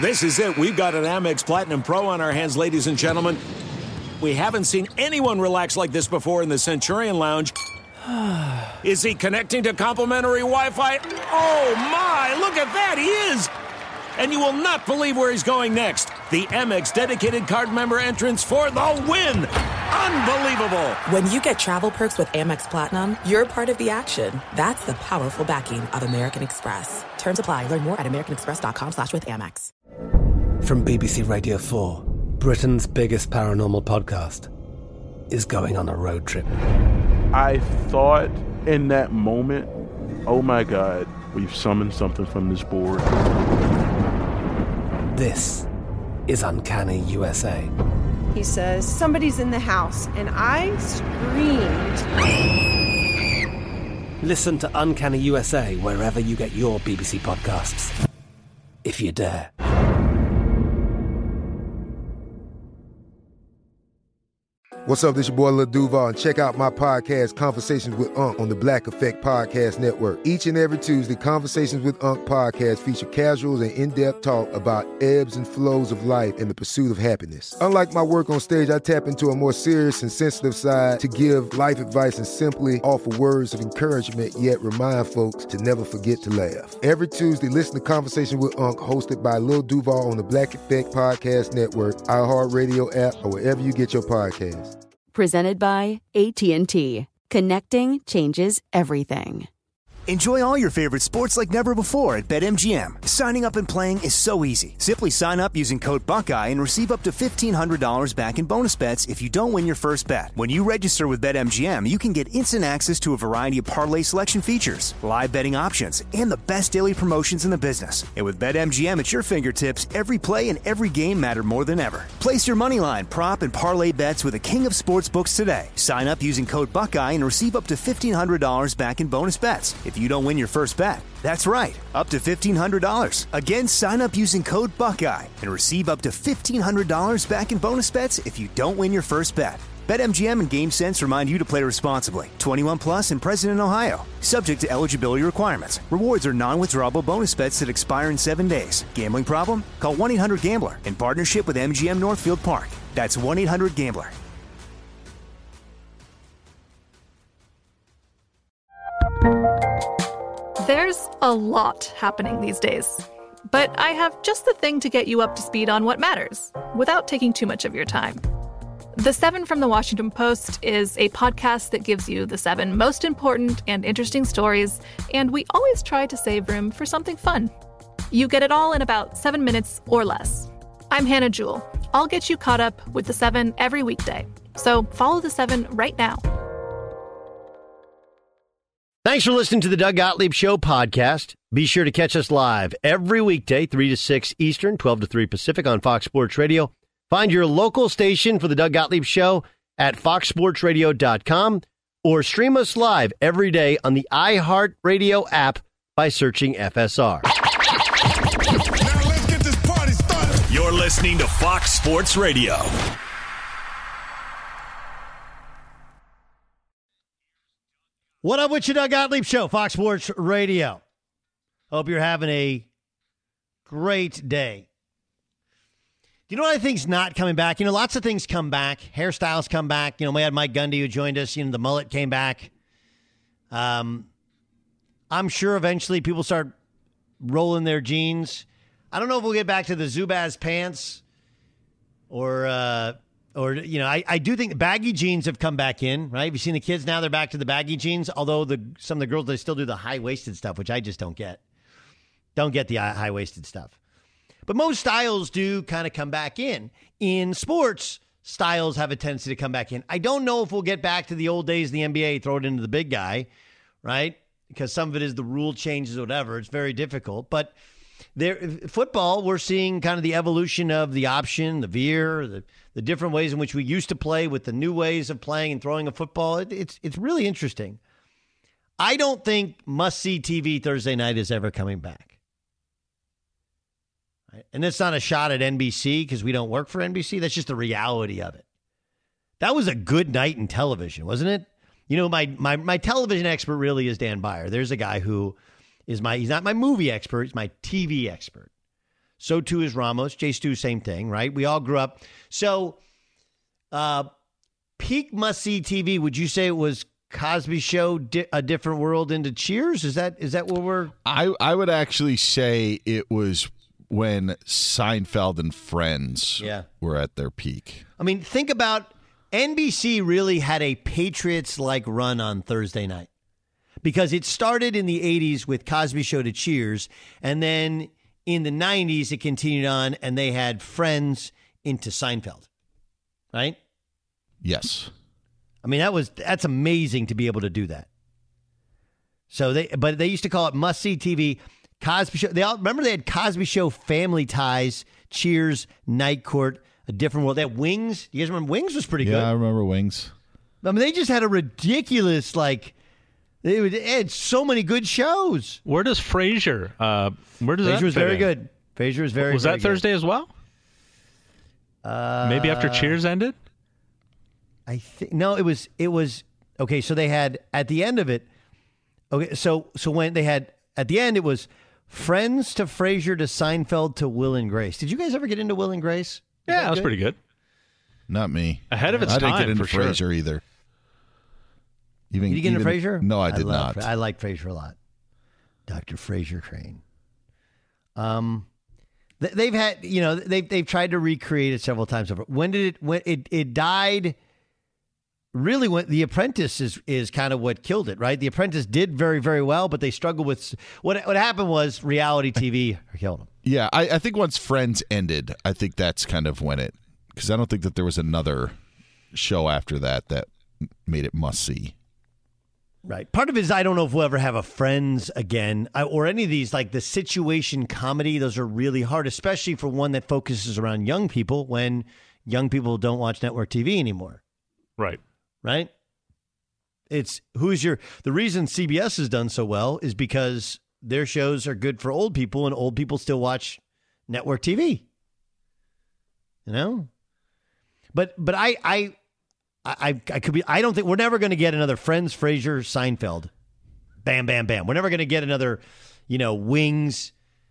This is it. We've got an Amex Platinum Pro on our hands, ladies and gentlemen. We haven't seen anyone relax like this before in the Centurion Lounge. Is he connecting to complimentary Wi-Fi? Oh, my. Look at that. He is. And you will not believe where he's going next. The Amex dedicated card member entrance for the win. Unbelievable. When you get travel perks with Amex Platinum, you're part of the action. That's the powerful backing of American Express. Terms apply. Learn more at americanexpress.com/withAmex. From BBC Radio 4, Britain's biggest paranormal podcast is going on a road trip. I thought in that moment, oh my God, we've summoned something from this board. This is Uncanny USA. He says, somebody's in the house, and I screamed. Listen to Uncanny USA wherever you get your BBC podcasts, if you dare. What's up, this your boy Lil Duval, and check out my podcast, Conversations with Unc, on the Black Effect Podcast Network. Each and every Tuesday, Conversations with Unc podcast feature casuals and in-depth talk about ebbs and flows of life and the pursuit of happiness. Unlike my work on stage, I tap into a more serious and sensitive side to give life advice and simply offer words of encouragement, yet remind folks to never forget to laugh. Every Tuesday, listen to Conversations with Unc, hosted by Lil Duval on the Black Effect Podcast Network, iHeartRadio app, or wherever you get your podcasts. Presented by AT&T. Connecting changes everything. Enjoy all your favorite sports like never before at BetMGM. Signing up and playing is so easy. Simply sign up using code Buckeye and receive up to $1,500 back in bonus bets if you don't win your first bet. When you register with BetMGM, you can get instant access to a variety of parlay selection features, live betting options, and the best daily promotions in the business. And with BetMGM at your fingertips, every play and every game matter more than ever. Place your moneyline, prop, and parlay bets with the king of sportsbooks today. Sign up using code Buckeye and receive up to $1,500 back in bonus bets if you don't win your first bet. That's right, up to $1,500. Again, sign up using code Buckeye and receive up to $1,500 back in bonus bets if you don't win your first bet. BetMGM and GameSense remind you to play responsibly. 21 plus and present in Ohio. Subject to eligibility requirements. Rewards are non-withdrawable bonus bets that expire in 7 days. Gambling problem? Call 1-800-GAMBLER in partnership with MGM Northfield Park. That's 1-800-GAMBLER. There's a lot happening these days, but I have just the thing to get you up to speed on what matters without taking too much of your time. The 7 from the Washington Post is a podcast that gives you the 7 most important and interesting stories, and we always try to save room for something fun. You get it all in about 7 minutes or less. I'm Hannah Jewell. I'll get you caught up with the 7 every weekday. So follow the 7 right now. Thanks for listening to the Doug Gottlieb Show podcast. Be sure to catch us live every weekday, 3 to 6 Eastern, 12 to 3 Pacific on Fox Sports Radio. Find your local station for the Doug Gottlieb Show at foxsportsradio.com or stream us live every day on the iHeartRadio app by searching FSR. Now let's get this party started. You're listening to Fox Sports Radio. What up with you, Doug Gottlieb Show, Fox Sports Radio. Hope you're having a great day. Do you know what I think's not coming back? You know, lots of things come back. Hairstyles come back. You know, we had Mike Gundy who joined us. You know, the mullet came back. I'm sure eventually people start rolling their jeans. I don't know if we'll get back to the Zubaz pants or you know, I do think baggy jeans have come back in, right? Have you seen the kids now? They're back to the baggy jeans, although some of the girls, they still do the high-waisted stuff, which I just don't get. Don't get the high-waisted stuff. But most styles do kind of come back in. In sports, styles have a tendency to come back in. I don't know if we'll get back to the old days of the NBA, throw it into the big guy, right? Because some of it is the rule changes or whatever. It's very difficult. But football, we're seeing kind of the evolution of the option, the veer, the different ways in which we used to play with the new ways of playing and throwing a football. It's really interesting. I don't think must-see TV Thursday night is ever coming back. Right? And it's not a shot at NBC because we don't work for NBC. That's just the reality of it. That was a good night in television, wasn't it? You know, my television expert really is Dan Beyer. There's a guy who is he's not my movie expert, he's my TV expert. So too is Ramos. Jay Stu, same thing, right? We all grew up. So peak must-see TV, would you say it was Cosby Show, A Different World into Cheers? Is that what we're... I would actually say it was when Seinfeld and Friends were at their peak. I mean, think about NBC really had a Patriots-like run on Thursday night because it started in the 80s with Cosby Show to Cheers, and then in the 90s it continued on, and they had Friends into Seinfeld, right? Yes. I mean, that's amazing to be able to do that. So they used to call it must-see TV. Cosby Show. Remember they had Cosby Show, Family Ties, Cheers, Night Court, A Different World. They had Wings. You guys remember Wings was pretty good? Yeah, I remember Wings. I mean, they just had a ridiculous, they had so many good shows. Where does Frasier? Where does Frasier that was fit very in? good. Frasier was very. Was very that Thursday good. as well? Maybe after Cheers ended. I think no. It was okay. So they had at the end of it. Okay, so when they had at the end, it was Friends to Frasier to Seinfeld to Will and Grace. Did you guys ever get into Will and Grace? Yeah, that was pretty good. Not me. Ahead of its time, I didn't get into for Frasier sure. either. Did you get into Frasier? No, I did not. I like Frasier a lot. Dr. Frasier Crane. They've had, they've tried to recreate it several times over. When it died? Really, when The Apprentice is kind of what killed it, right? The Apprentice did very, very well, but they struggled with what happened was reality TV killed them. Yeah, I think once Friends ended, I think that's kind of when it, because I don't think that there was another show after that made it must see. Right. Part of it is I don't know if we'll ever have a Friends again or any of these, like the situation comedy. Those are really hard, especially for one that focuses around young people when young people don't watch network TV anymore. Right. Right? The reason CBS has done so well is because their shows are good for old people and old people still watch network TV. But I could be, I don't think we're never going to get another Friends, Frasier, Seinfeld. Bam, bam, bam. We're never going to get another, Wings,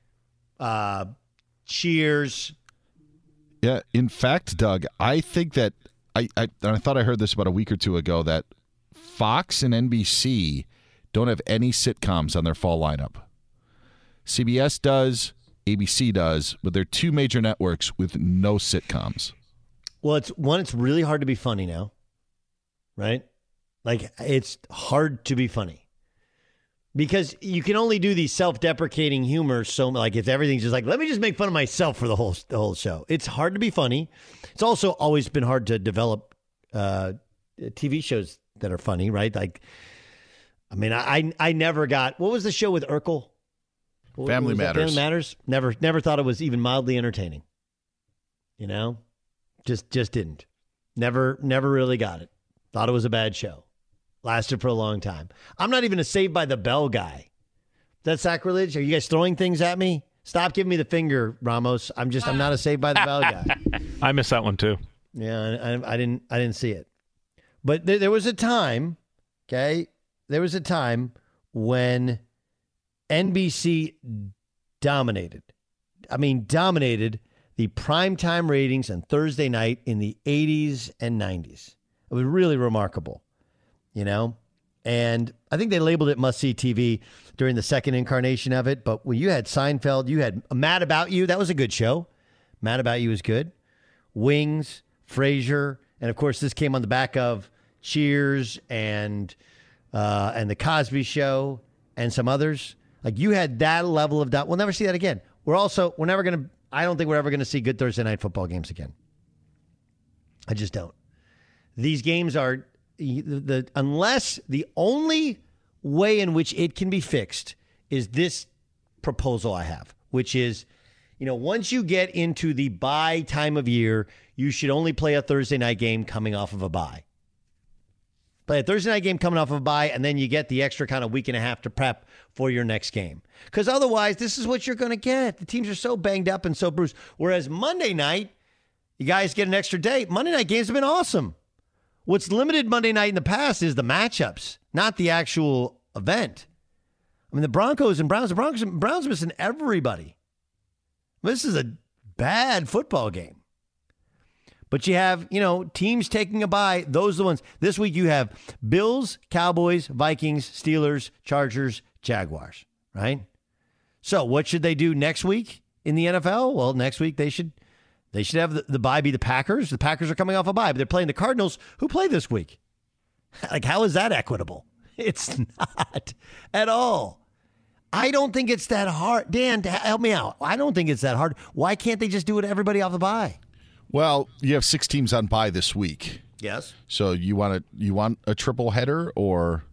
Cheers. Yeah. In fact, Doug, I think that I thought I heard this about a week or two ago that Fox and NBC don't have any sitcoms on their fall lineup. CBS does, ABC does, but they're two major networks with no sitcoms. Well, it's really hard to be funny now, right? Like, it's hard to be funny because you can only do these self-deprecating humor. So, like, if everything's just like, let me just make fun of myself for the whole show. It's hard to be funny. It's also always been hard to develop TV shows that are funny, right? Like, I mean, I never got, what was the show with Urkel? Family Matters. Family Matters. Never thought it was even mildly entertaining. Just didn't. Never really got it. Thought it was a bad show. Lasted for a long time. I'm not even a Saved by the Bell guy. That's sacrilege. Are you guys throwing things at me? Stop giving me the finger, Ramos. I'm not a Saved by the Bell guy. I missed that one too. Yeah, I didn't see it. But there was a time, okay? There was a time when NBC dominated. I mean, dominated the primetime ratings on Thursday night in the 80s and 90s. It was really remarkable, And I think they labeled it must-see TV during the second incarnation of it. But when you had Seinfeld, you had Mad About You. That was a good show. Mad About You was good. Wings, Frasier, and of course this came on the back of Cheers and the Cosby Show and some others. Like you had that level of We'll never see that again. We're never going to. I don't think we're ever going to see good Thursday night football games again. I just don't. These games are unless the only way in which it can be fixed is this proposal I have, which is, once you get into the bye time of year, you should only play a Thursday night game coming off of a bye. Play a Thursday night game coming off of a bye, and then you get the extra kind of week and a half to prep for your next game. Because otherwise, this is what you're going to get. The teams are so banged up and so bruised. Whereas Monday night, you guys get an extra day. Monday night games have been awesome. What's limited Monday night in the past is the matchups, not the actual event. I mean, the Broncos and Browns, the Browns are missing everybody. This is a bad football game. But you have, teams taking a bye. Those are the ones. This week you have Bills, Cowboys, Vikings, Steelers, Chargers, Jaguars, right? So what should they do next week in the NFL? Well, next week they should have the bye be the Packers. The Packers are coming off a bye, but they're playing the Cardinals, who play this week. Like, how is that equitable? It's not at all. I don't think it's that hard. Dan, help me out. I don't think it's that hard. Why can't they just do it to everybody off the bye? Well, you have 6 teams on bye this week. Yes. So you want a triple header, or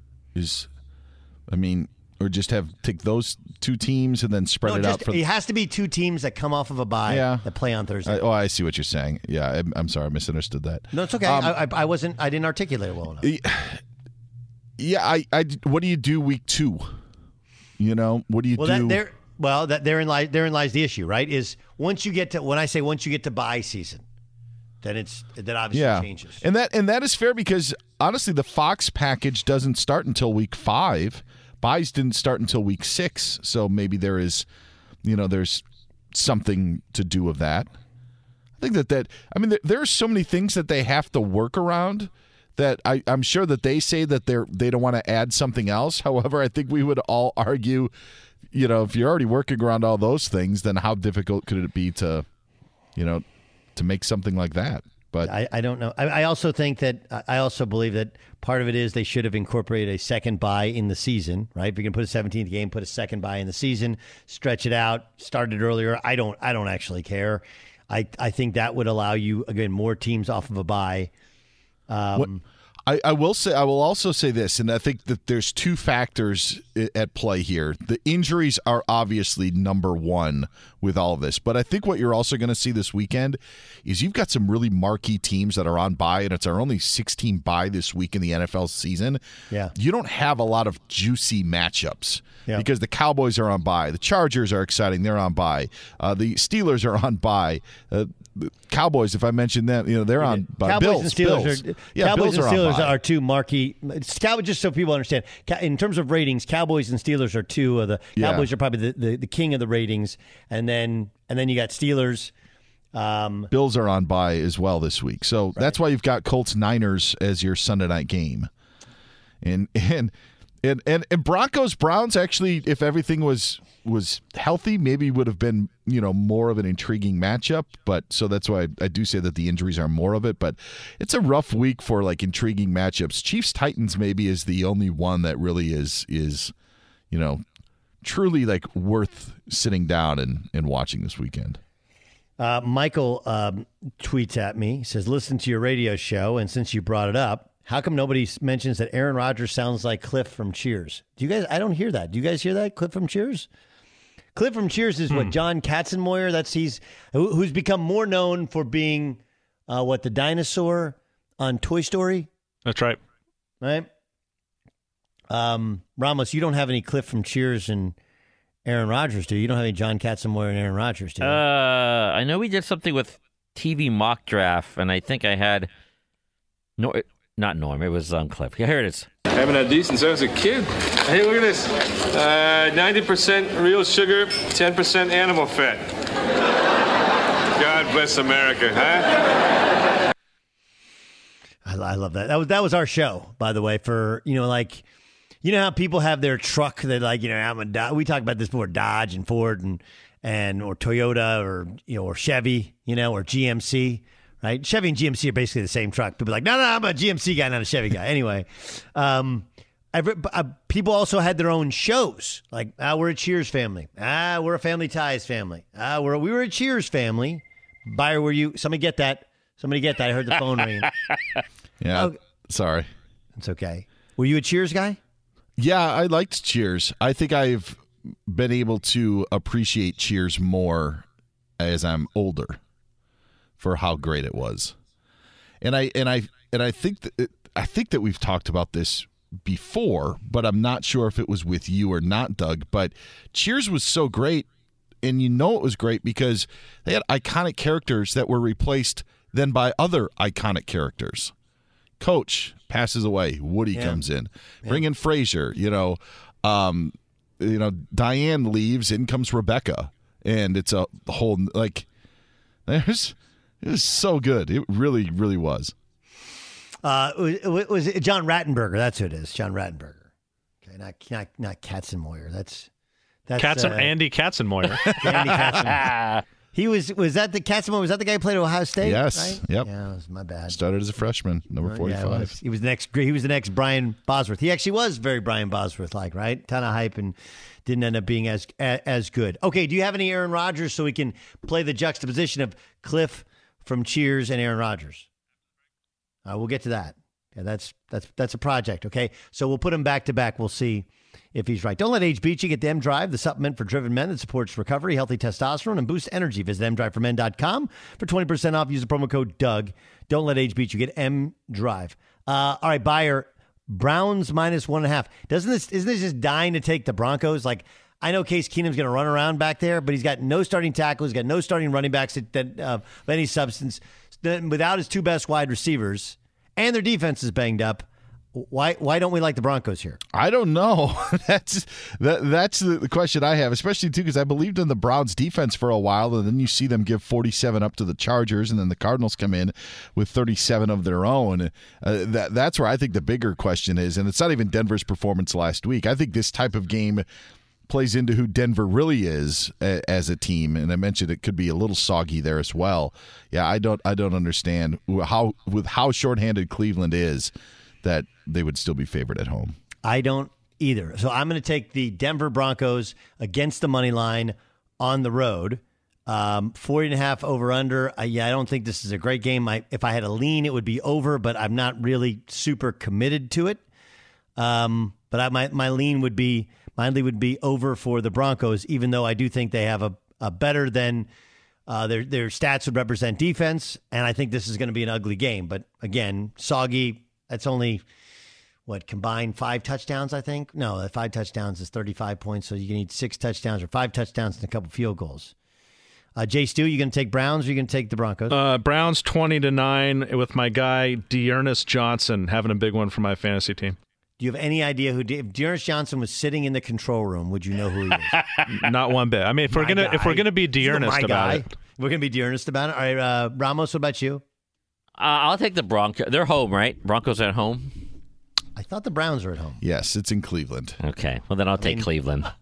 just take those 2 teams and then spread it out? It has to be 2 teams that come off of a bye that play on Thursday. I see what you're saying. Yeah, I'm sorry, I misunderstood that. No, it's okay. I didn't articulate it well enough. Yeah, what do you do week 2? What do you do? Therein lies the issue, right? Is once you get to bye season, then that obviously changes. And that is fair, because honestly, the Fox package doesn't start until week 5. Buys didn't start until week 6, so maybe there's something to do with that. I think there are so many things that they have to work around that I'm sure that they say that they don't want to add something else. However, I think we would all argue, if you're already working around all those things, then how difficult could it be to make something like that? But I don't know. I also believe that part of it is they should have incorporated a second bye in the season, right? If you're going to put a 17th game, put a second bye in the season, stretch it out, start it earlier. I don't actually care. I think that would allow you, again, more teams off of a bye. I will also say this, and I think that there's 2 factors at play here. The injuries are obviously number one with all of this, but I think what you're also going to see this weekend is you've got some really marquee teams that are on bye, and it's our only 16 bye this week in the NFL season. Yeah. You don't have a lot of juicy matchups because the Cowboys are on bye. The Chargers are exciting. They're on bye. The Steelers are on bye. The Cowboys, if I mentioned them, they're on bye. Cowboys and Steelers Bills and Steelers are 2 marquee. Just so people understand, in terms of ratings, Cowboys and Steelers are 2 of the. Cowboys are probably the king of the ratings, and then you got Steelers. Bills are on bye as well this week, so that's why you've got Colts Niners as your Sunday night game, and Broncos Browns, actually, if everything was healthy, maybe would have been more of an intriguing matchup. But so that's why I do say that the injuries are more of it. But it's a rough week for intriguing matchups. Chiefs Titans maybe is the only one that really is truly worth sitting down and watching this weekend. Michael tweets at me, says, "Listen to your radio show, and since you brought it up, how come nobody mentions that Aaron Rodgers sounds like Cliff from Cheers?" Do you guys? I don't hear that. Do you guys hear that? Cliff from Cheers? Cliff from Cheers is what, John Katzenmoyer? Who's become more known for being the dinosaur on Toy Story? That's right. Right. Ramos, you don't have any Cliff from Cheers and Aaron Rodgers, do you? You don't have any John Katzenmoyer and Aaron Rodgers, do you? I know we did something with TV Mock Draft, and I think I had not Norm. It was Cliff. Yeah, here it is. Having a decent sense as a kid. Hey, look at this. 90% real sugar, 10% animal fat. God bless America, huh? I love that. That was our show, by the way, for, how people have their truck that we talked about this before, Dodge and Ford and or Toyota or Chevy, or GMC. Right, Chevy and GMC are basically the same truck. People are like, no, I'm a GMC guy, not a Chevy guy. Anyway, people also had their own shows. Like, we're a Cheers family. We're a Family Ties family. We were a Cheers family. Buyer, were you? Somebody get that. I heard the phone ring. Yeah, sorry. It's okay. Were you a Cheers guy? Yeah, I liked Cheers. I think I've been able to appreciate Cheers more as I'm older, for how great it was. And I think that we've talked about this before, but I'm not sure if it was with you or not, Doug. But Cheers was so great, and it was great because they had iconic characters that were replaced then by other iconic characters. Coach passes away, Woody comes in. Bring in Frasier, Diane leaves, in comes Rebecca. and it's a whole like. It was so good. It really, really was. Was it John Rattenberger? That's who it is. John Rattenberger. Okay, not Katzenmoyer. That's Andy Katzenmoyer. Andy Katzenmoyer. He was that the Katzenmoyer? Was that the guy who played at Ohio State? Yes. Right? Yep. Yeah, that was my bad. Started as a freshman, number 45. He was the next Brian Bosworth. He actually was very Brian Bosworth like, right? Ton of hype and didn't end up being as good. Okay, do you have any Aaron Rodgers so we can play the juxtaposition of Cliff from Cheers and Aaron Rodgers? We'll get to that. Yeah, that's a project, okay? So we'll put him back to back. We'll see if he's right. Don't let age beat you. Get the M-Drive, the supplement for driven men that supports recovery, healthy testosterone, and boosts energy. Visit mdriveformen.com for 20% off. Use the promo code Doug. Don't let age beat you. Get M-Drive. All right, Buyer, Browns minus 1.5. Isn't this just dying to take the Broncos? Like, I know Case Keenum's going to run around back there, but he's got no starting tackle. He's got no starting running backs of any substance. Without his two best wide receivers, and their defense is banged up. Why don't we like the Broncos here? I don't know. That's the question I have, especially too because I believed in the Browns defense for a while, and then you see them give 47 up to the Chargers, and then the Cardinals come in with 37 of their own. That's where I think the bigger question is, and it's not even Denver's performance last week. I think this type of game plays into who Denver really is as a team, and I mentioned it could be a little soggy there as well. Yeah, I don't understand how shorthanded Cleveland is that they would still be favored at home. I don't either. So I'm going to take the Denver Broncos against the money line on the road. 40.5 over under. I don't think this is a great game. If I had a lean, it would be over, but I'm not really super committed to it. But my lean would be over for the Broncos, even though I do think they have a better than their stats would represent defense, and I think this is going to be an ugly game. But again, soggy. That's only, combined 5 touchdowns, I think? No, 5 touchdowns is 35 points, so you can need 6 touchdowns or 5 touchdowns and a couple field goals. Jay Stu, you going to take Browns or you going to take the Broncos? Browns 20-9 with my guy Dearness Johnson having a big one for my fantasy team. Do you have any idea who if Dearness Johnson was sitting in the control room, would you know who he is? Not one bit. I mean, if we're gonna be Dearness about it, we're gonna be Dearness about it. All right, Ramos, what about you? I'll take the Broncos. They're home, right? Broncos at home. I thought the Browns were at home. Yes, it's in Cleveland. Okay, well then I'll take Cleveland.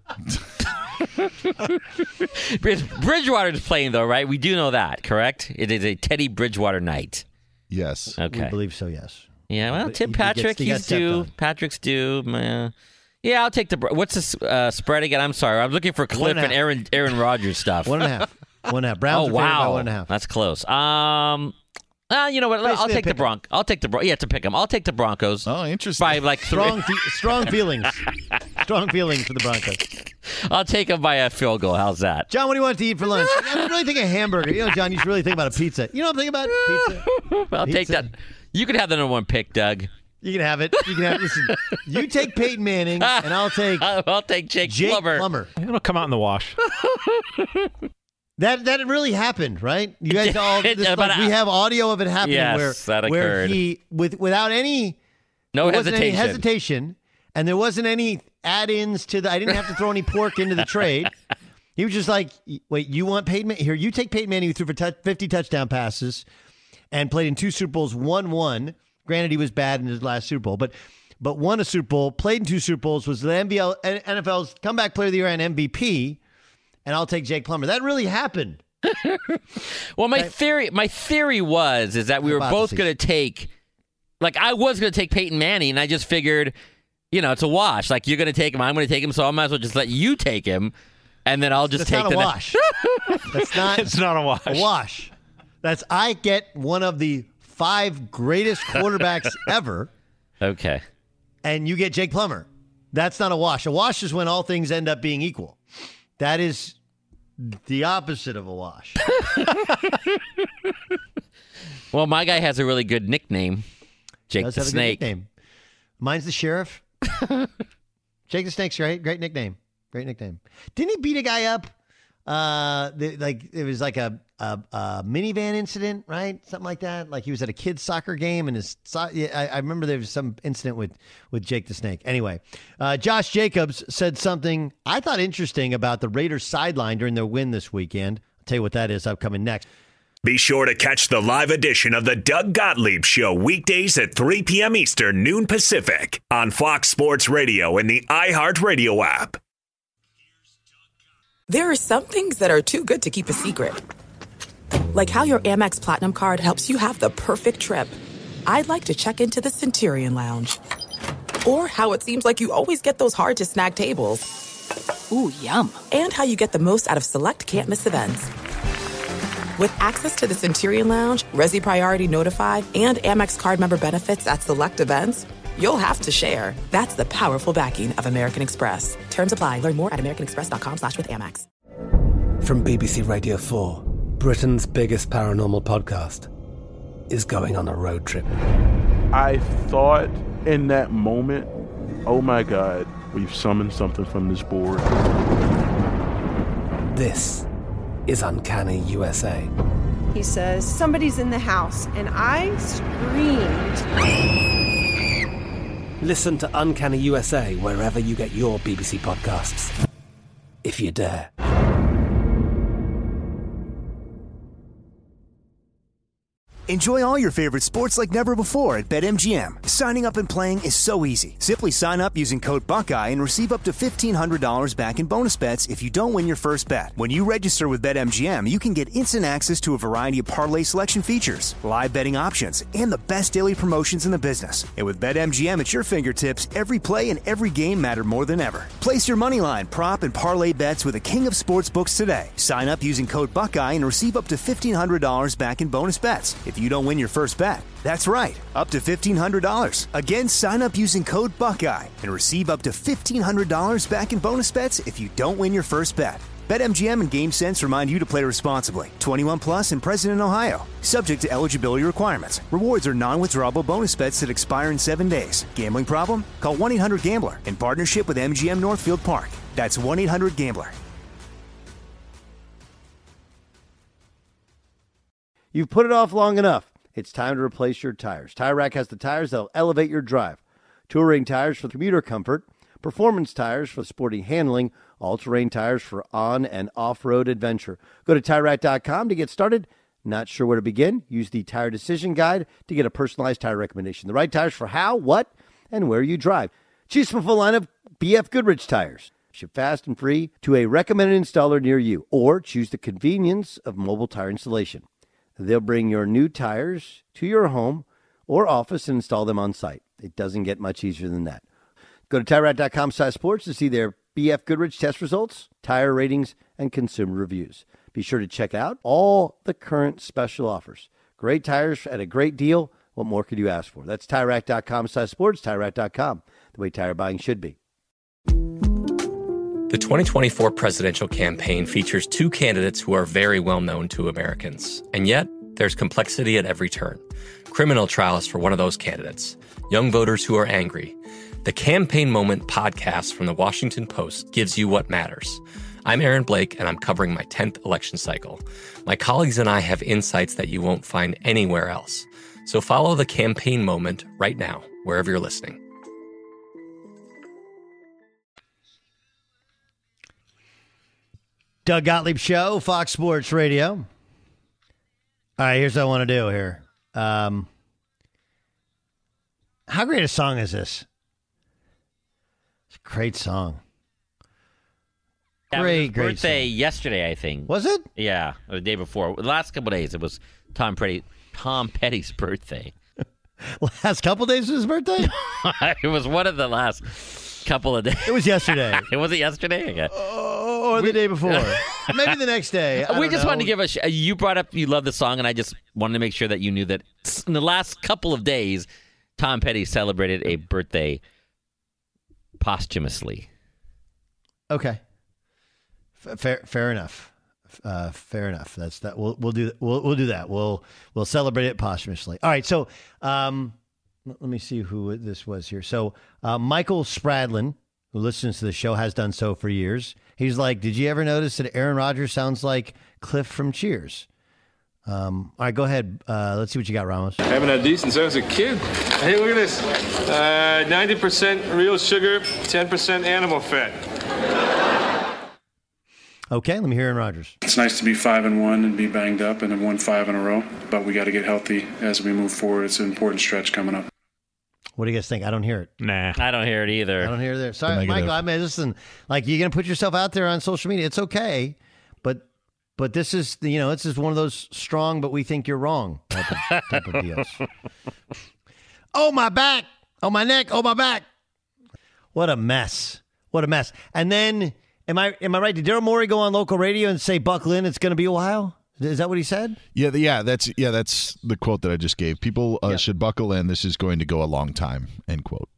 Bridgewater's playing though, right? We do know that, correct? It is a Teddy Bridgewater night. Yes. Okay. We believe so. Yes. Yeah. Well, Tim Patrick, he's due. Patrick's due. Yeah, I'll take the. What's the spread again? I'm sorry, I'm looking for Cliff and Aaron Rodgers stuff. 1.5. 1.5. Browns. Oh wow, by 1.5. That's close. You know what? I'll take the Broncos. I'll take the Broncos. Yeah, to pick them. I'll take the Broncos. Oh, interesting. By like 3. Strong feelings. Strong feelings for the Broncos. I'll take them by a field goal. How's that? John, what do you want to eat for lunch? I'm really thinking a hamburger. You know, John, you should really think about a pizza. You know what I'm thinking about? Pizza. I'll take that. You could have the number 1 pick, Doug. You can have it. Listen, you take Peyton Manning, and I'll take Jake Plummer. It'll come out in the wash. That really happened, right? You guys all we have audio of it happening where he without any hesitation, and there wasn't any add-ins to I didn't have to throw any pork into the trade. He was just like, wait, you want Peyton Manning? Here, you take Peyton Manning, who threw for 50 touchdown passes and played in 2 Super Bowls, won 1. Granted, he was bad in his last Super Bowl, but won a Super Bowl, played in 2 Super Bowls, was the NFL's comeback player of the year and MVP. And I'll take Jake Plummer. That really happened. Well, my theory is that we were both going to take, I was going to take Peyton Manning, and I just figured, it's a wash. Like, you're going to take him, I'm going to take him, so I might as well just let you take him, and then I'll just take the wash. That's not. It's not a wash. A wash. That's I get one of the 5 greatest quarterbacks ever. Okay. And you get Jake Plummer. That's not a wash. A wash is when all things end up being equal. That is the opposite of a wash. Well, my guy has a really good nickname. Jake the Snake. Mine's the Sheriff. Jake the Snake's great. Great nickname. Didn't he beat a guy up It was like a minivan incident, right? Something like that. Like he was at a kid's soccer game, and I remember there was some incident with Jake the Snake. Anyway, Josh Jacobs said something I thought interesting about the Raiders sideline during their win this weekend. I'll tell you what that is upcoming next. Be sure to catch the live edition of the Doug Gottlieb Show weekdays at 3 p.m. Eastern, noon Pacific on Fox Sports Radio and the iHeartRadio app. There are some things that are too good to keep a secret. Like how your Amex Platinum card helps you have the perfect trip. I'd like to check into the Centurion Lounge. Or how it seems like you always get those hard-to-snag tables. Ooh, yum. And how you get the most out of select can't-miss events. With access to the Centurion Lounge, Resi Priority Notified, and Amex card member benefits at select events, you'll have to share. That's the powerful backing of American Express. Terms apply. Learn more at americanexpress.com/withAmex. From BBC Radio 4, Britain's biggest paranormal podcast is going on a road trip. I thought in that moment, oh my God, we've summoned something from this board. This is Uncanny USA. He says, somebody's in the house, and I screamed. Listen to Uncanny USA wherever you get your BBC podcasts, if you dare. Enjoy all your favorite sports like never before at BetMGM. Signing up and playing is so easy. Simply sign up using code Buckeye and receive up to $1,500 back in bonus bets if you don't win your first bet. When you register with BetMGM, you can get instant access to a variety of parlay selection features, live betting options, and the best daily promotions in the business. And with BetMGM at your fingertips, every play and every game matter more than ever. Place your moneyline, prop, and parlay bets with the king of sportsbooks today. Sign up using code Buckeye and receive up to $1,500 back in bonus bets if you don't win your first bet. That's right, up to $1,500. Again, sign up using code Buckeye and receive up to $1,500 back in bonus bets if you don't win your first bet. BetMGM and GameSense remind you to play responsibly. 21 plus and present in Ohio. Subject to eligibility requirements. Rewards are non-withdrawable bonus bets that expire in 7 days. Gambling problem? Call 1-800-GAMBLER in partnership with MGM Northfield Park. That's 1-800-GAMBLER. You've put it off long enough. It's time to replace your tires. Tire Rack has the tires that'll elevate your drive. Touring tires for commuter comfort, performance tires for sporty handling, all-terrain tires for on- and off-road adventure. Go to TireRack.com to get started. Not sure where to begin? Use the Tire Decision Guide to get a personalized tire recommendation. The right tires for how, what, and where you drive. Choose from a full line of BF Goodrich tires. Ship fast and free to a recommended installer near you. Or choose the convenience of mobile tire installation. They'll bring your new tires to your home or office and install them on site. It doesn't get much easier than that. Go to TireRack.com/sports to see their BF Goodrich test results, tire ratings, and consumer reviews. Be sure to check out all the current special offers. Great tires at a great deal. What more could you ask for? That's TireRack.com/sports, TireRack.com, the way tire buying should be. The 2024 presidential campaign features two candidates who are very well known to Americans. And yet, there's complexity at every turn. Criminal trials for one of those candidates. Young voters who are angry. The Campaign Moment podcast from the Washington Post gives you what matters. I'm Aaron Blake, and I'm covering my 10th election cycle. My colleagues and I have insights that you won't find anywhere else. So follow The Campaign Moment right now, wherever you're listening. Doug Gottlieb Show, Fox Sports Radio. All right, here's what I want to do here. How great a song is this? It's a great song. Great birthday song. Yesterday, I think. Was it? Yeah, or the day before. The last couple of days, it was Tom Petty's birthday. Last couple of days was his birthday? It was one of the last couple of days. It was yesterday. Was it yesterday? Okay. Or the day before. Maybe the next day. We just wanted to give you brought up you love the song, and I just wanted to make sure that you knew that in the last couple of days, Tom Petty celebrated a birthday posthumously. Okay. Fair enough. Fair enough. That's that. We'll do that. We'll celebrate it posthumously. All right. So let me see who this was here. So Michael Spradlin, who listens to the show, has done so for years. He's like, did you ever notice that Aaron Rodgers sounds like Cliff from Cheers? All right, go ahead. Let's see what you got, Ramos. Having a decent since I was a kid. Hey, look at this. 90% real sugar, 10% animal fat. Okay, let me hear Aaron Rodgers. It's nice to be 5-1 and be banged up and have won 5 in a row, but we got to get healthy as we move forward. It's an important stretch coming up. What do you guys think? I don't hear it. Nah. I don't hear it either. I don't hear it there. Sorry, Michael. I mean, listen, like, you're going to put yourself out there on social media. It's okay, but this is, this is one of those strong, but we think you're wrong type of deals. Oh, my back. Oh, my neck. Oh, my back. What a mess. What a mess. And then, am I right? Did Daryl Morey go on local radio and say, buckle in, it's going to be a while? Is that what he said? Yeah, that's the quote that I just gave. People should buckle in. This is going to go a long time, end quote.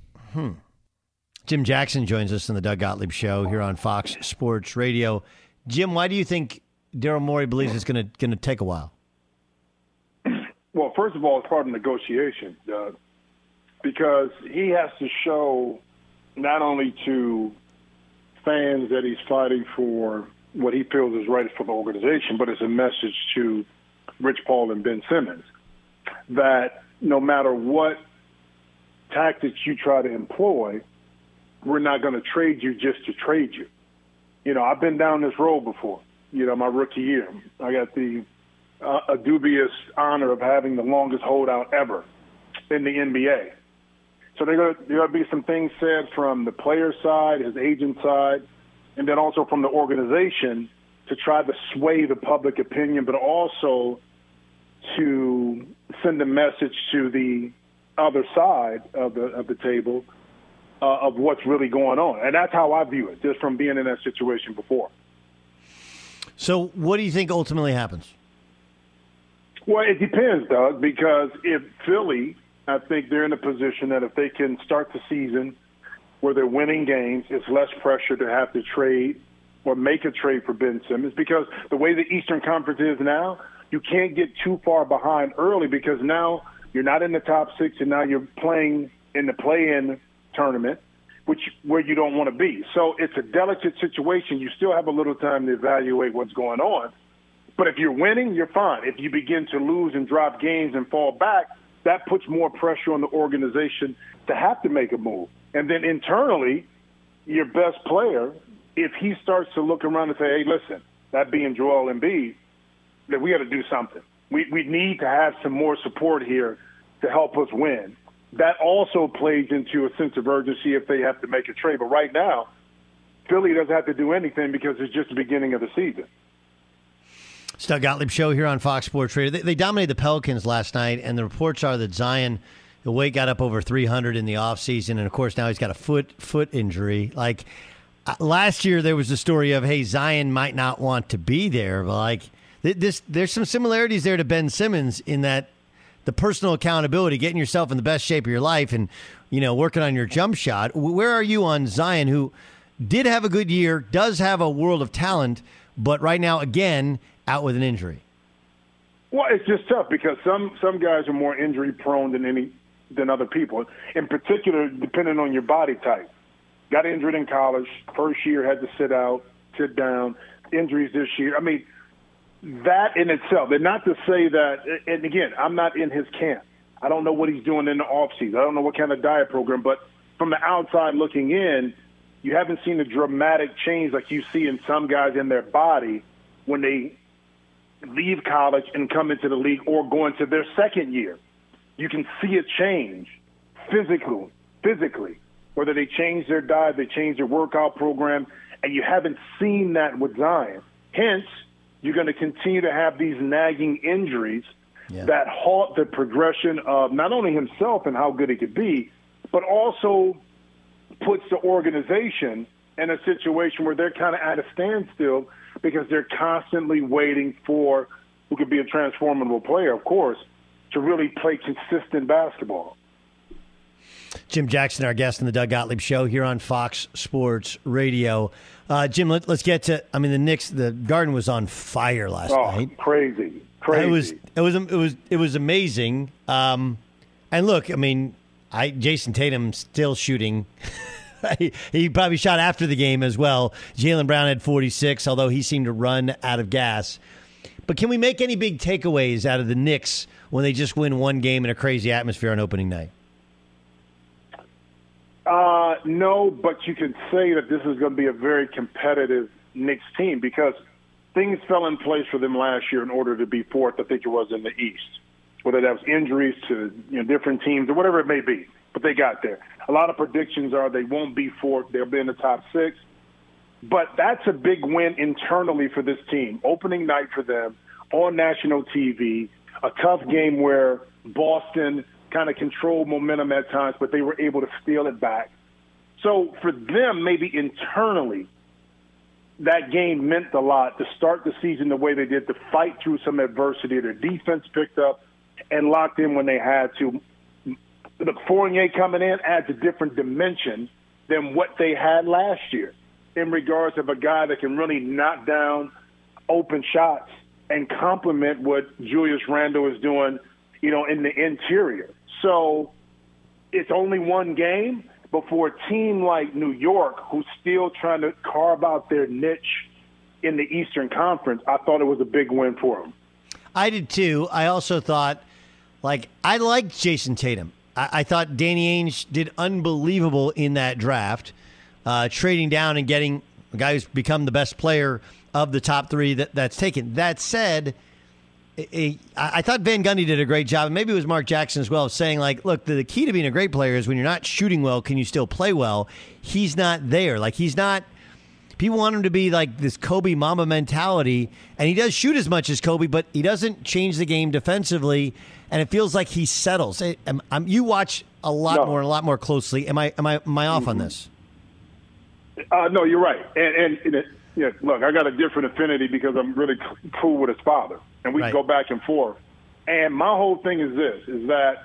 Jim Jackson joins us in the Doug Gottlieb Show here on Fox Sports Radio. Jim, why do you think Daryl Morey believes it's going to take a while? Well, first of all, it's part of negotiation, Doug, because he has to show not only to fans that he's fighting for what he feels is right for the organization, but it's a message to Rich Paul and Ben Simmons that no matter what tactics you try to employ, we're not going to trade you just to trade you. I've been down this road before. My rookie year, I got a dubious honor of having the longest holdout ever in the NBA. So there are going to be some things said from the player side, his agent side, and then also from the organization to try to sway the public opinion, but also to send a message to the other side of the table of what's really going on. And that's how I view it, just from being in that situation before. So what do you think ultimately happens? Well, it depends, Doug, because if Philly, I think they're in a position that if they can start the season where they're winning games, it's less pressure to have to trade or make a trade for Ben Simmons, because the way the Eastern Conference is now, you can't get too far behind early because now you're not in the top 6 and now you're playing in the play-in tournament, where you don't want to be. So it's a delicate situation. You still have a little time to evaluate what's going on. But if you're winning, you're fine. If you begin to lose and drop games and fall back, that puts more pressure on the organization to have to make a move. And then internally, your best player, if he starts to look around and say, hey, listen, that being Joel Embiid, that we got to do something. We need to have some more support here to help us win. That also plays into a sense of urgency if they have to make a trade. But right now, Philly doesn't have to do anything because it's just the beginning of the season. It's Doug Gottlieb Show here on Fox Sports Radio. They dominated the Pelicans last night, and the reports are that Zion, the weight got up over 300 in the offseason, and, of course, now he's got a foot injury. Like, last year there was the story of, hey, Zion might not want to be there. But, like, there's some similarities there to Ben Simmons in that the personal accountability, getting yourself in the best shape of your life and, working on your jump shot. Where are you on Zion, who did have a good year, does have a world of talent, but right now, again, out with an injury? Well, it's just tough because some guys are more injury prone than other people. In particular, depending on your body type. Got injured in college, first year had to sit down, injuries this year. I mean, that in itself, and not to say that, and again, I'm not in his camp. I don't know what he's doing in the offseason. I don't know what kind of diet program, but from the outside looking in, you haven't seen a dramatic change like you see in some guys in their body when they leave college and come into the league or go into their second year. You can see a change physically, whether they change their diet, they change their workout program, and you haven't seen that with Zion. Hence, you're going to continue to have these nagging injuries that halt the progression of not only himself and how good he could be, but also puts the organization in a situation where they're kind of at a standstill because they're constantly waiting for who could be a transformable player, of course, to really play consistent basketball. Jim Jackson, our guest in the Doug Gottlieb Show here on Fox Sports Radio. Jim, let's get to. I mean, the Knicks. The Garden was on fire last night. Crazy. It was amazing. And look, I mean, Jason Tatum still shooting He probably shot after the game as well. Jaylen Brown had 46, although he seemed to run out of gas. But can we make any big takeaways out of the Knicks when they just win one game in a crazy atmosphere on opening night? No, but you can say that this is going to be a very competitive Knicks team because things fell in place for them last year in order to be fourth, I think it was, in the East. Whether that was injuries to different teams or whatever it may be, but they got there. A lot of predictions are they won't be fourth. They'll be in the top six. But that's a big win internally for this team. Opening night for them on national TV, a tough game where Boston kind of controlled momentum at times, but they were able to steal it back. So for them, maybe internally, that game meant a lot to start the season the way they did, to fight through some adversity. Their defense picked up and locked in when they had to. Look, Fournier coming in adds a different dimension than what they had last year in regards of a guy that can really knock down open shots and complement what Julius Randle is doing, in the interior. So it's only one game, but for a team like New York, who's still trying to carve out their niche in the Eastern Conference, I thought it was a big win for them. I did too. I also thought, I liked Jason Tatum. I thought Danny Ainge did unbelievable in that draft, trading down and getting a guy who's become the best player of the top three that's taken. That said, I thought Van Gundy did a great job, and maybe it was Mark Jackson as well, of saying, look, the key to being a great player is when you're not shooting well, can you still play well? He's not there. He's not – people want him to be like this Kobe Mamba mentality, and he does shoot as much as Kobe, but he doesn't change the game defensively, and it feels like he settles. You watch a lot more closely. Am I off on this? No, you're right. And look, I got a different affinity because I'm really cool with his father. And we go back and forth. And my whole thing is this, is that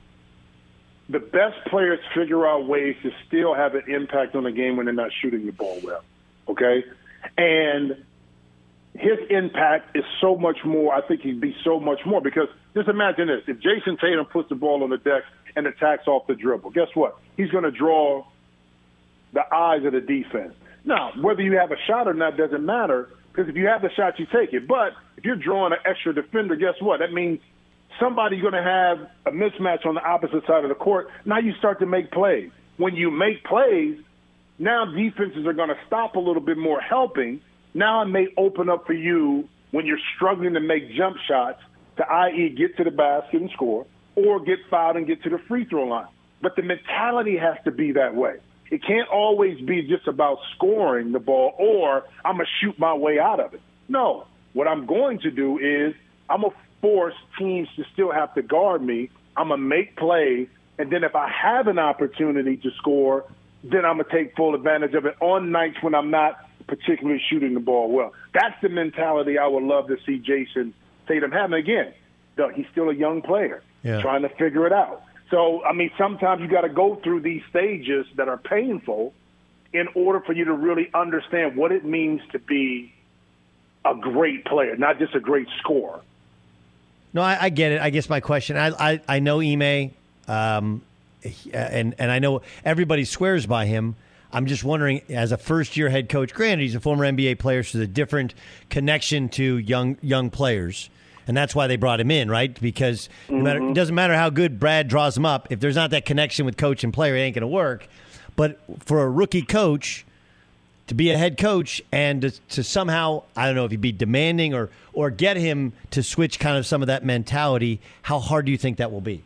the best players figure out ways to still have an impact on the game when they're not shooting the ball well, okay? And his impact is so much more, I think he'd be so much more, because just imagine this. If Jason Tatum puts the ball on the deck and attacks off the dribble, guess what? He's going to draw the eyes of the defense. Now, whether you have a shot or not doesn't matter, because if you have the shot, you take it. But if you're drawing an extra defender, guess what? That means somebody's going to have a mismatch on the opposite side of the court. Now you start to make plays. When you make plays, now defenses are going to stop a little bit more helping. Now it may open up for you when you're struggling to make jump shots to, i.e., get to the basket and score, or get fouled and get to the free throw line. But the mentality has to be that way. It can't always be just about scoring the ball or I'm going to shoot my way out of it. No, what I'm going to do is I'm going to force teams to still have to guard me. I'm going to make plays, and then if I have an opportunity to score, then I'm going to take full advantage of it on nights when I'm not particularly shooting the ball well. That's the mentality I would love to see Jason Tatum have. And again, he's still a young player trying to figure it out. So, sometimes you got to go through these stages that are painful in order for you to really understand what it means to be a great player, not just a great scorer. No, I get it. I guess my question, I know Ime, and I know everybody swears by him. I'm just wondering, as a first-year head coach, granted, he's a former NBA player, so there's a different connection to young players. And that's why they brought him in, right? Because it doesn't matter how good Brad draws him up. If there's not that connection with coach and player, it ain't going to work. But for a rookie coach to be a head coach and to somehow, I don't know if he'd be demanding or get him to switch kind of some of that mentality, how hard do you think that will be?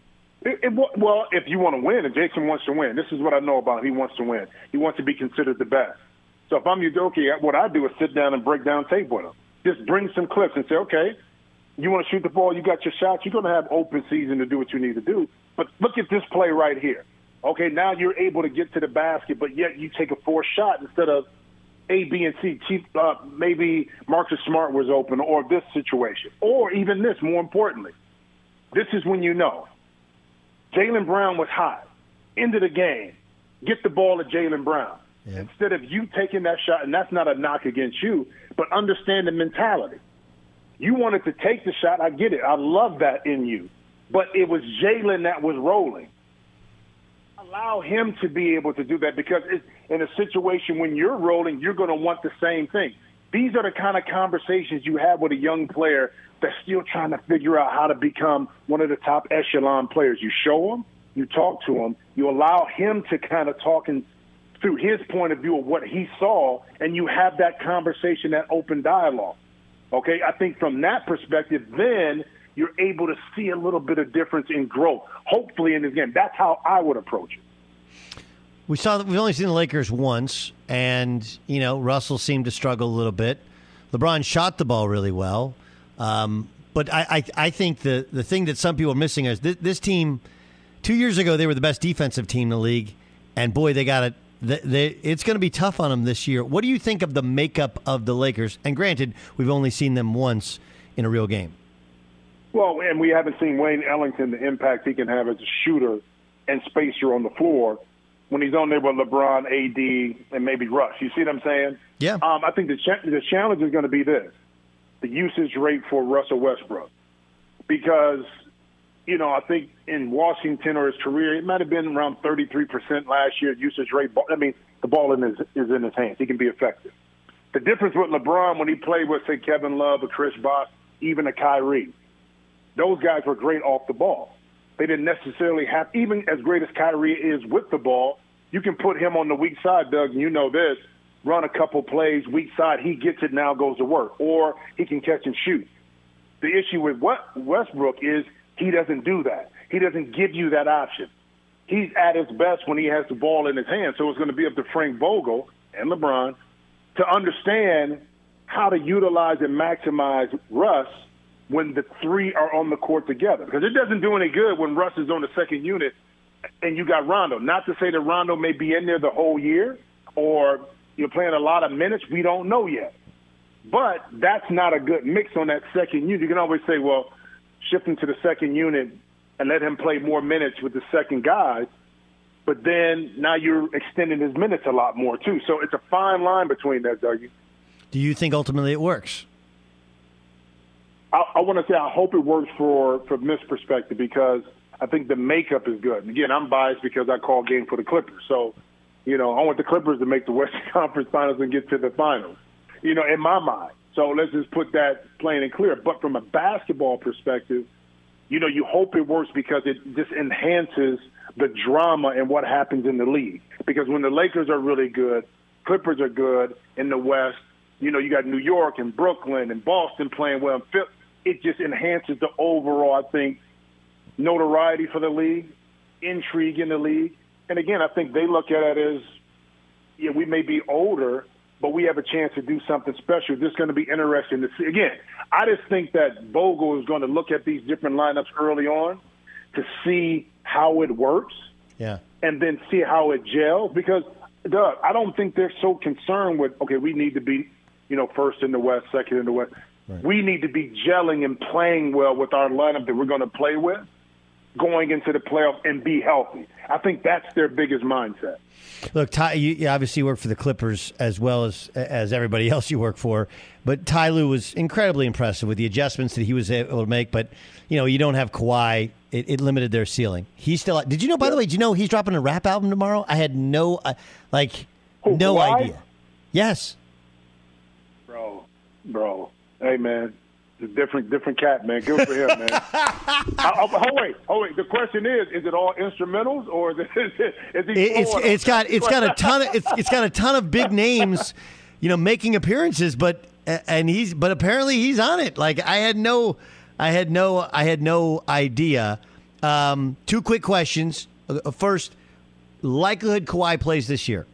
Well, if you want to win, and Jason wants to win, this is what I know about him. He wants to win. He wants to be considered the best. So if I'm Udoka, what I do is sit down and break down tape with him. Just bring some clips and say, okay, you want to shoot the ball, you got your shots, you're going to have open season to do what you need to do. But look at this play right here. Okay, now you're able to get to the basket, but yet you take a forced shot instead of A, B, and C. Maybe Marcus Smart was open, or this situation. Or even this, more importantly. This is when you know. Jaylen Brown was hot. End of the game. Get the ball to Jaylen Brown. Yeah. Instead of you taking that shot, and that's not a knock against you, but understand the mentality. You wanted to take the shot. I get it. I love that in you. But it was Jaylen that was rolling. Allow him to be able to do that, because it's, in a situation when you're rolling, you're going to want the same thing. These are the kind of conversations you have with a young player that's still trying to figure out how to become one of the top echelon players. You show him, you talk to him, you allow him to kind of talk through his point of view of what he saw, and you have that conversation, that open dialogue. Okay, I think from that perspective, then you're able to see a little bit of difference in growth, hopefully in this game. That's how I would approach it. We've only seen the Lakers once, and, Russell seemed to struggle a little bit. LeBron shot the ball really well. But I think the thing that some people are missing is this team, 2 years ago, they were the best defensive team in the league, and, boy, they got it. It's going to be tough on them this year. What do you think of the makeup of the Lakers? And granted, we've only seen them once in a real game. Well, and we haven't seen Wayne Ellington, the impact he can have as a shooter and spacer on the floor when he's on there with LeBron, AD, and maybe Russ. You see what I'm saying? Yeah. I think the challenge is going to be this, the usage rate for Russell Westbrook. Because, I think in Washington or his career, it might have been around 33% last year usage rate. I mean, the ball is in his hands. He can be effective. The difference with LeBron when he played with, say, Kevin Love or Chris Bosh, even a Kyrie, those guys were great off the ball. They didn't necessarily have, even as great as Kyrie is with the ball, you can put him on the weak side, Doug, and you know this, run a couple plays, weak side, he gets it, now goes to work. Or he can catch and shoot. The issue with Westbrook is he doesn't do that. He doesn't give you that option. He's at his best when he has the ball in his hand. So it's going to be up to Frank Vogel and LeBron to understand how to utilize and maximize Russ when the three are on the court together. Because it doesn't do any good when Russ is on the second unit and you got Rondo. Not to say that Rondo may be in there the whole year or you're playing a lot of minutes. We don't know yet. But that's not a good mix on that second unit. You can always say, well, shift him to the second unit and let him play more minutes with the second guys. But then now you're extending his minutes a lot more, too. So it's a fine line between that, Doug. Do you think ultimately it works? I want to say I hope it works from this perspective because I think the makeup is good. And again, I'm biased because I call game for the Clippers. So, I want the Clippers to make the Western Conference Finals and get to the finals, in my mind. So let's just put that plain and clear. But from a basketball perspective, you hope it works because it just enhances the drama and what happens in the league. Because when the Lakers are really good, Clippers are good in the West, you got New York and Brooklyn and Boston playing well. It just enhances the overall, I think, notoriety for the league, intrigue in the league. And again, I think they look at it as, we may be older, but we have a chance to do something special. This is going to be interesting to see. Again, I just think that Vogel is going to look at these different lineups early on to see how it works, and then see how it gels. Because, Doug, I don't think they're so concerned with, okay, we need to be, first in the West, second in the West. Right. We need to be gelling and playing well with our lineup that we're going to play with going into the playoffs and be healthy. I think that's their biggest mindset. Look, Ty, you obviously work for the Clippers as well as everybody else you work for, but Ty Lue was incredibly impressive with the adjustments that he was able to make. But, you don't have Kawhi. It limited their ceiling. He's still – did you know, by the way, he's dropping a rap album tomorrow? I had no idea. Yes. Bro. Hey, man. It's a different cat, man. Good for him, man. Wait. The question is it all instrumentals or is he? It's got a ton of big names, making appearances, but apparently he's on it. Like I had no idea. Two quick questions. First, likelihood Kawhi plays this year.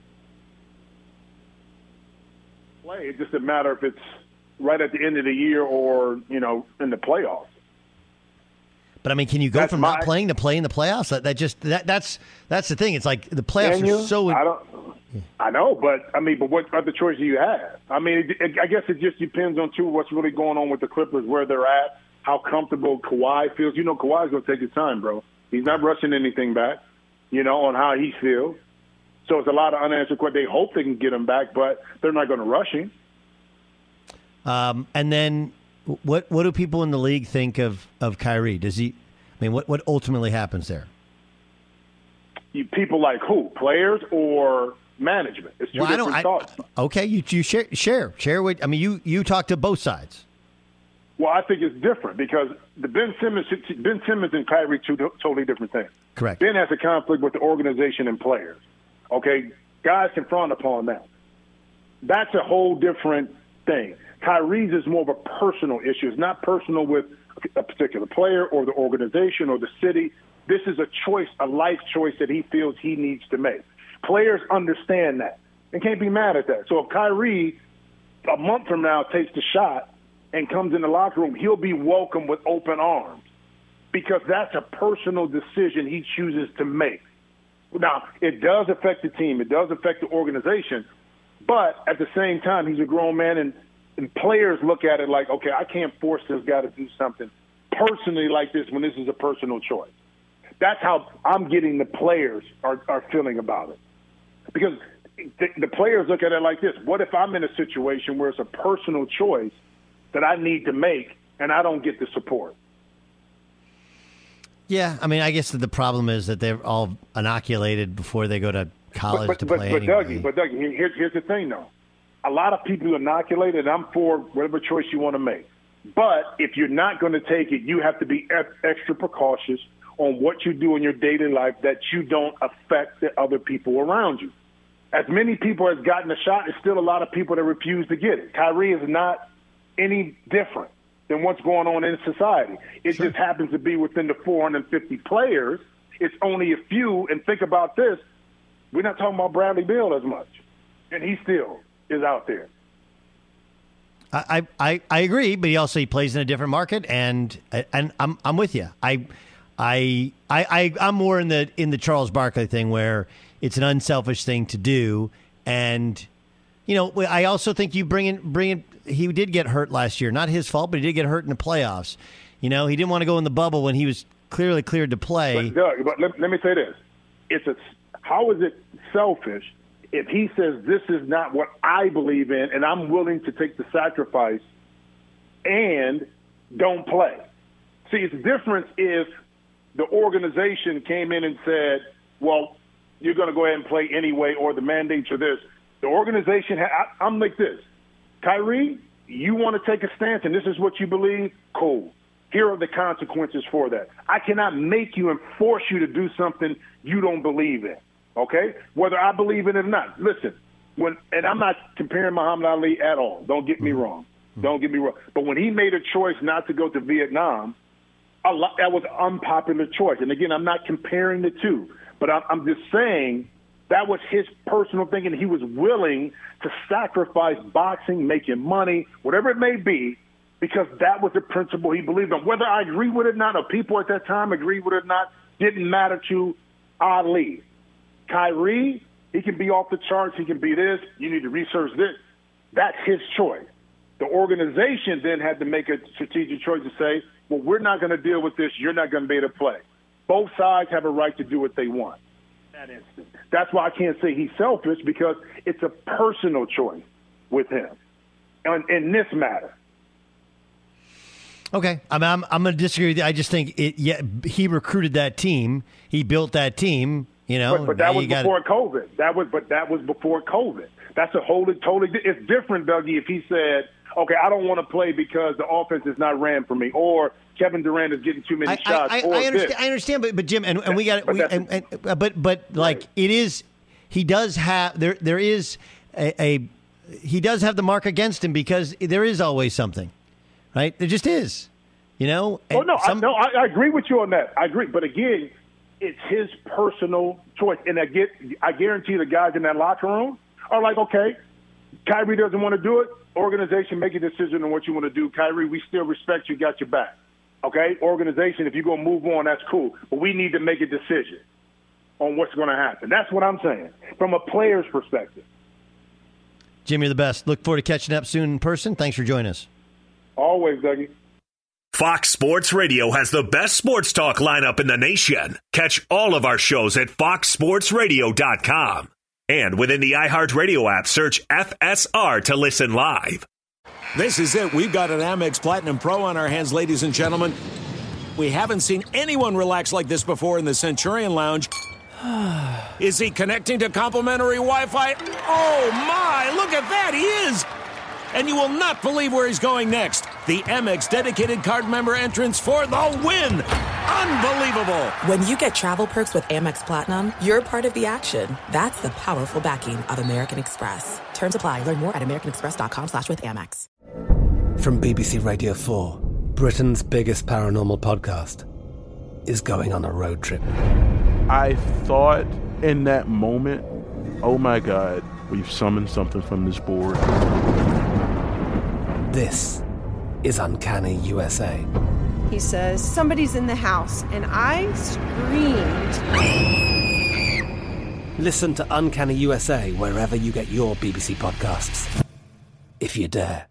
It's just a matter if it's right at the end of the year or, in the playoffs. But, I mean, can you go from not playing to play in the playoffs? That's the thing. It's like the playoffs are so... I know, but what other choice do you have? I guess it just depends on, too, what's really going on with the Clippers, where they're at, how comfortable Kawhi feels. Kawhi's going to take his time, bro. He's not rushing anything back, on how he feels. So it's a lot of unanswered questions. They hope they can get him back, but they're not going to rush him. And then what do people in the league think of Kyrie? Does he? What ultimately happens there? People like who? Players or management? It's two different thoughts. Okay, you share what I mean. You talk to both sides. Well, I think it's different because the Ben Simmons and Kyrie, two totally different things. Correct. Ben has a conflict with the organization and players. Okay, guys can frown upon that. That's a whole different thing. Kyrie's is more of a personal issue. It's not personal with a particular player or the organization or the city. This is a choice, a life choice that he feels he needs to make. Players understand that and can't be mad at that. So if Kyrie, a month from now, takes the shot and comes in the locker room, he'll be welcomed with open arms because that's a personal decision he chooses to make. Now, it does affect the team. It does affect the organization. But at the same time, he's a grown man, and players look at it like, okay, I can't force this guy to do something personally like this when this is a personal choice. That's how I'm getting the players are feeling about it. Because the players look at it like this. What if I'm in a situation where it's a personal choice that I need to make and I don't get the support? Yeah, I mean, I guess the problem is that they're all inoculated before they go to college to play anyway. Dougie, here's the thing, though. A lot of people are inoculated, and I'm for whatever choice you want to make. But if you're not going to take it, you have to be extra precautious on what you do in your daily life that you don't affect the other people around you. As many people has gotten a shot, there's still a lot of people that refuse to get it. Kyrie is not any different than what's going on in society. It just happens to be within the 450 players. It's only a few, and think about this. We're not talking about Bradley Beal as much, and he still is out there. I agree, but he plays in a different market, and I'm with you. I'm more in the Charles Barkley thing where it's an unselfish thing to do, and I also think you bring in. He did get hurt last year, not his fault, but he did get hurt in the playoffs. He didn't want to go in the bubble when he was clearly cleared to play. But let me say this: how is it selfish if he says this is not what I believe in and I'm willing to take the sacrifice and don't play? See, it's different if the organization came in and said, well, you're going to go ahead and play anyway, or the mandates are this. The organization, I'm like this. Kyrie, you want to take a stance and this is what you believe? Cool. Here are the consequences for that. I cannot make you and force you to do something you don't believe in. Okay? Whether I believe in it or not. Listen, and I'm not comparing Muhammad Ali at all. Don't get me wrong. Don't get me wrong. But when he made a choice not to go to Vietnam, that was an unpopular choice. And again, I'm not comparing the two, but I'm just saying that was his personal thing, and he was willing to sacrifice boxing, making money, whatever it may be, because that was the principle he believed in. Whether I agree with it or not, or people at that time agreed with it or not, didn't matter to Ali. Kyrie, he can be off the charts. He can be this. You need to research this. That's his choice. The organization then had to make a strategic choice to say, well, we're not going to deal with this. You're not going to be able to play. Both sides have a right to do what they want. That instant. That's why I can't say he's selfish, because it's a personal choice with him in this matter. Okay, I'm going to disagree with you. I just think he recruited that team. He built that team. But that was before COVID. That was before COVID. That's a totally. It's different, Dougie, if he said, "Okay, I don't want to play because the offense is not ran for me," or Kevin Durant is getting too many shots. I understand, but Jim, and we got it. But like it is, he does have there is he does have the mark against him because there is always something, right? There just is, And I agree with you on that. I agree, but again, it's his personal choice, and I guarantee the guys in that locker room are like, okay, Kyrie doesn't want to do it. Organization, make a decision on what you want to do. Kyrie, we still respect you, got your back. Okay? Organization, if you're going to move on, that's cool. But we need to make a decision on what's going to happen. That's what I'm saying from a player's perspective. Jim, you're the best. Look forward to catching up soon in person. Thanks for joining us. Always, Dougie. Fox Sports Radio has the best sports talk lineup in the nation. Catch all of our shows at foxsportsradio.com. And within the iHeartRadio app, search FSR to listen live. This is it. We've got an Amex Platinum Pro on our hands, ladies and gentlemen. We haven't seen anyone relax like this before in the Centurion Lounge. Is he connecting to complimentary Wi-Fi? Oh my, look at that, he is! And you will not believe where he's going next. The Amex dedicated card member entrance for the win! Unbelievable! When you get travel perks with Amex Platinum, you're part of the action. That's the powerful backing of American Express. Terms apply. Learn more at americanexpress.com/withAmex. From BBC Radio 4, Britain's biggest paranormal podcast is going on a road trip. I thought in that moment, oh my God, we've summoned something from this board. This is Uncanny USA. He says, somebody's in the house, and I screamed. Listen to Uncanny USA wherever you get your BBC podcasts, if you dare.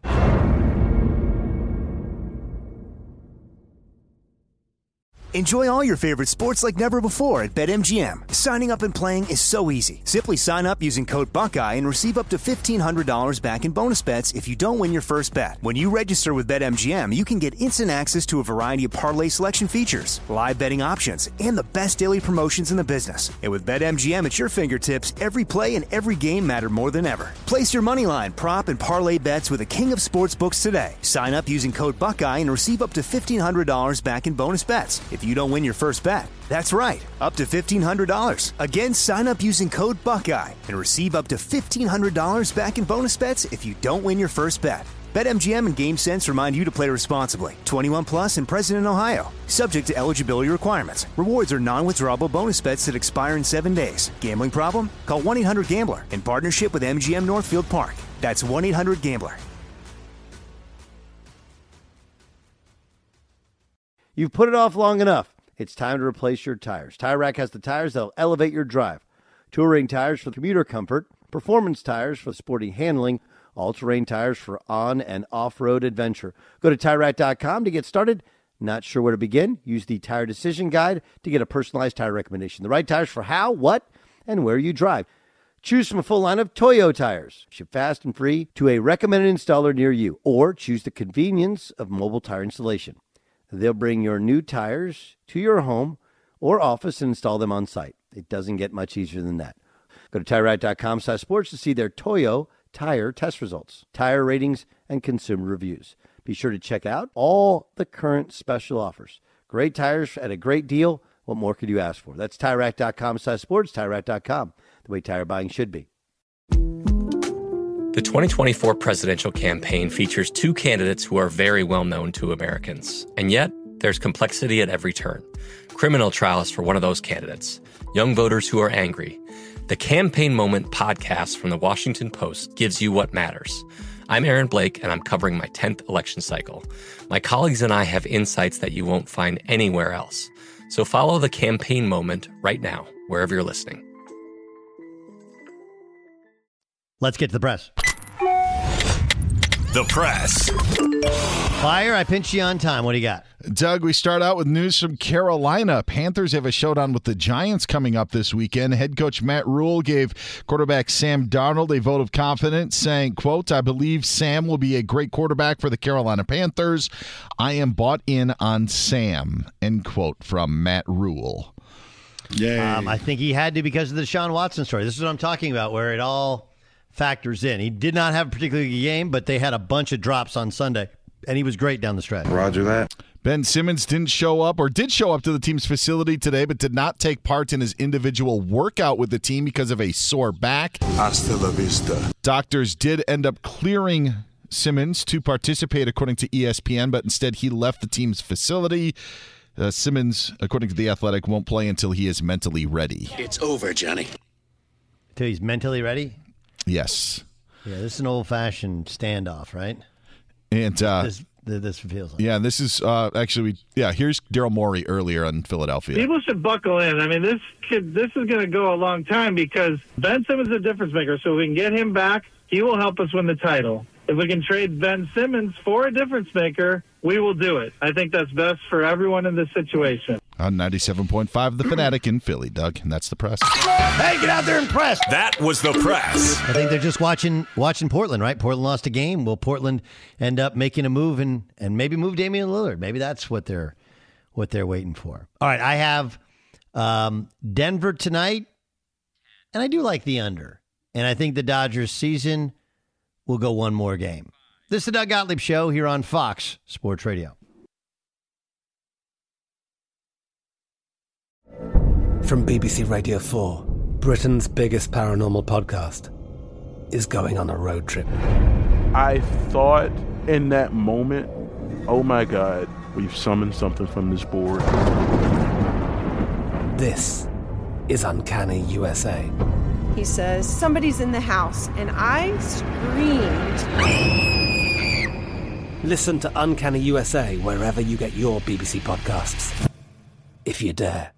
Enjoy all your favorite sports like never before at BetMGM. Signing up and playing is so easy. Simply sign up using code Buckeye and receive up to $1,500 back in bonus bets if you don't win your first bet. When you register with BetMGM, you can get instant access to a variety of parlay selection features, live betting options, and the best daily promotions in the business. And with BetMGM at your fingertips, every play and every game matter more than ever. Place your moneyline, prop, and parlay bets with the king of sportsbooks today. Sign up using code Buckeye and receive up to $1,500 back in bonus bets if you don't win your first bet. That's right, up to $1,500. Again, sign up using code Buckeye and receive up to $1,500 back in bonus bets if you don't win your first bet. BetMGM and GameSense remind you to play responsibly. 21 plus and present in Ohio. Subject to eligibility requirements. Rewards are non-withdrawable bonus bets that expire in 7 days. Gambling problem? Call 1-800-GAMBLER in partnership with MGM Northfield Park. That's 1-800-GAMBLER. You've put it off long enough. It's time to replace your tires. Tire Rack has the tires that'll elevate your drive. Touring tires for commuter comfort, performance tires for sporty handling, all-terrain tires for on- and off-road adventure. Go to TireRack.com to get started. Not sure where to begin? Use the Tire Decision Guide to get a personalized tire recommendation. The right tires for how, what, and where you drive. Choose from a full line of Toyo tires. Ship fast and free to a recommended installer near you. Or choose the convenience of mobile tire installation. They'll bring your new tires to your home or office and install them on site. It doesn't get much easier than that. Go to TireRack.com/sports to see their Toyo tire test results, tire ratings, and consumer reviews. Be sure to check out all the current special offers. Great tires at a great deal. What more could you ask for? That's TireRack.com/sports, TireRack.com, the way tire buying should be. The 2024 presidential campaign features two candidates who are very well known to Americans. And yet, there's complexity at every turn. Criminal trials for one of those candidates. Young voters who are angry. The Campaign Moment podcast from the Washington Post gives you what matters. I'm Aaron Blake, and I'm covering my 10th election cycle. My colleagues and I have insights that you won't find anywhere else. So follow The Campaign Moment right now, wherever you're listening. Let's get to the press. The press. Fire, I pinch you on time. What do you got? Doug, we start out with news from Carolina. Panthers have a showdown with the Giants coming up this weekend. Head coach Matt Rule gave quarterback Sam Darnold a vote of confidence, saying, quote, "I believe Sam will be a great quarterback for the Carolina Panthers. I am bought in on Sam," end quote, from Matt Rule. Yeah. I think he had to because of the Deshaun Watson story. This is what I'm talking about, where it all factors in. He did not have a particularly good game, but they had a bunch of drops on Sunday, and he was great down the stretch. Roger that. Ben Simmons did show up to the team's facility today, but did not take part in his individual workout with the team because of a sore back. Hasta la vista. Doctors did end up clearing Simmons to participate, according to ESPN, but instead he left the team's facility. Simmons, according to The Athletic, won't play until he is mentally ready. It's over, Johnny. Until he's mentally ready? Yes. Yeah, this is an old-fashioned standoff, right? And this feels like. Yeah, this is here's Daryl Morey earlier in Philadelphia. People should buckle in. I mean, this is going to go a long time because Ben Simmons is a difference maker. So if we can get him back, he will help us win the title. If we can trade Ben Simmons for a difference maker, we will do it. I think that's best for everyone in this situation. On 97.5 The Fanatic in Philly, Doug, and that's the press. Hey, get out there and press. That was the press. I think they're just watching Portland, right? Portland lost a game. Will Portland end up making a move and maybe move Damian Lillard? Maybe that's what they're waiting for. All right, I have Denver tonight, and I do like the under. And I think the Dodgers season will go one more game. This is the Doug Gottlieb Show here on Fox Sports Radio. From BBC Radio 4, Britain's biggest paranormal podcast is going on a road trip. I thought in that moment, oh my God, we've summoned something from this board. This is Uncanny USA. He says, somebody's in the house, and I screamed. Listen to Uncanny USA wherever you get your BBC podcasts, if you dare.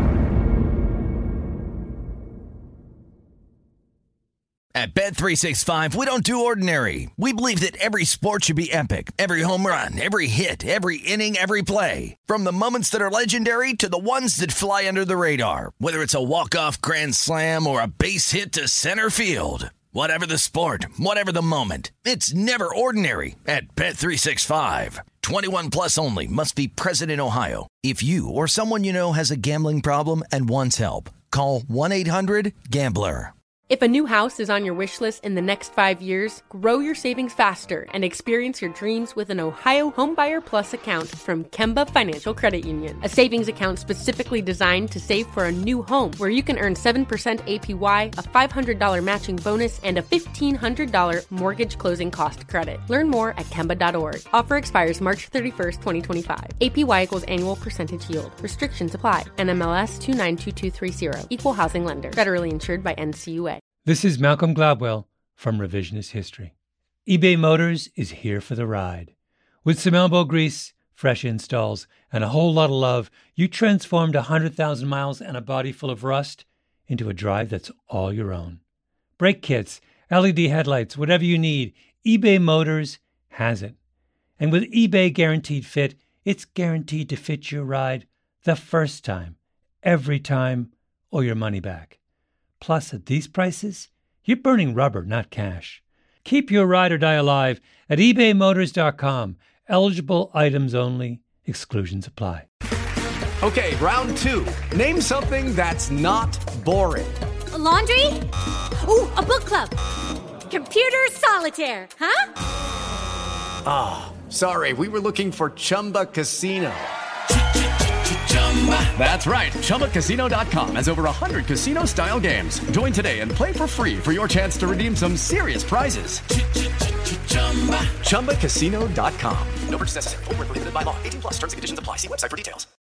At Bet365, we don't do ordinary. We believe that every sport should be epic. Every home run, every hit, every inning, every play. From the moments that are legendary to the ones that fly under the radar. Whether it's a walk-off grand slam or a base hit to center field. Whatever the sport, whatever the moment. It's never ordinary at Bet365. 21 plus only. Must be present in Ohio. If you or someone you know has a gambling problem and wants help, call 1-800-GAMBLER. If a new house is on your wish list in the next 5 years, grow your savings faster and experience your dreams with an Ohio Homebuyer Plus account from Kemba Financial Credit Union. A savings account specifically designed to save for a new home, where you can earn 7% APY, a $500 matching bonus, and a $1,500 mortgage closing cost credit. Learn more at Kemba.org. Offer expires March 31st, 2025. APY equals annual percentage yield. Restrictions apply. NMLS 292230. Equal housing lender. Federally insured by NCUA. This is Malcolm Gladwell from Revisionist History. eBay Motors is here for the ride. With some elbow grease, fresh installs, and a whole lot of love, you transformed 100,000 miles and a body full of rust into a drive that's all your own. Brake kits, LED headlights, whatever you need, eBay Motors has it. And with eBay Guaranteed Fit, it's guaranteed to fit your ride the first time, every time, or your money back. Plus, at these prices, you're burning rubber, not cash. Keep your ride or die alive at ebaymotors.com. Eligible items only. Exclusions apply. Okay, round two. Name something that's not boring. A laundry? Ooh, a book club. Computer solitaire, huh? Ah, oh, sorry. We were looking for Chumba Casino. That's right. ChumbaCasino.com has over 100 casino-style games. Join today and play for free for your chance to redeem some serious prizes. ChumbaCasino.com. No purchase necessary. Void where prohibited by law. 18 plus. Terms and conditions apply. See website for details.